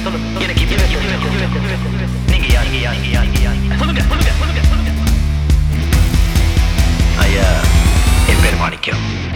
எனக்கு இப்பவே சொல்லுங்க. நீங்க யார்? சொல்லுங்க. ஐயா, என் பேர் மாணிக்கம்.